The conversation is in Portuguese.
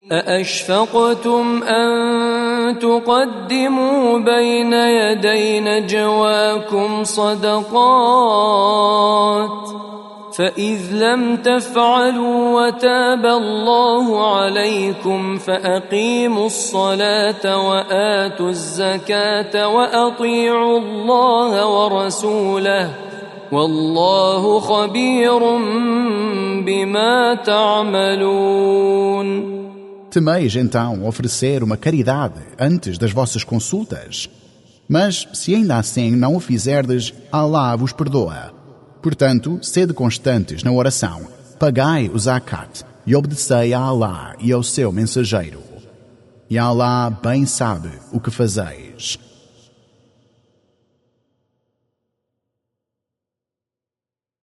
أأشفقتم أن تقدموا بين يدي نجواكم صدقات فإذ لم تفعلوا وتاب الله عليكم فأقيموا الصلاة وآتوا الزكاة وأطيعوا الله ورسوله والله خبير بما تعملون. Temeis então oferecer uma caridade antes das vossas consultas? Mas se ainda assim não o fizerdes, Allah vos perdoa. Portanto, sede constantes na oração, pagai o zakat e obedecei a Allah e ao seu mensageiro. E Allah bem sabe o que fazeis.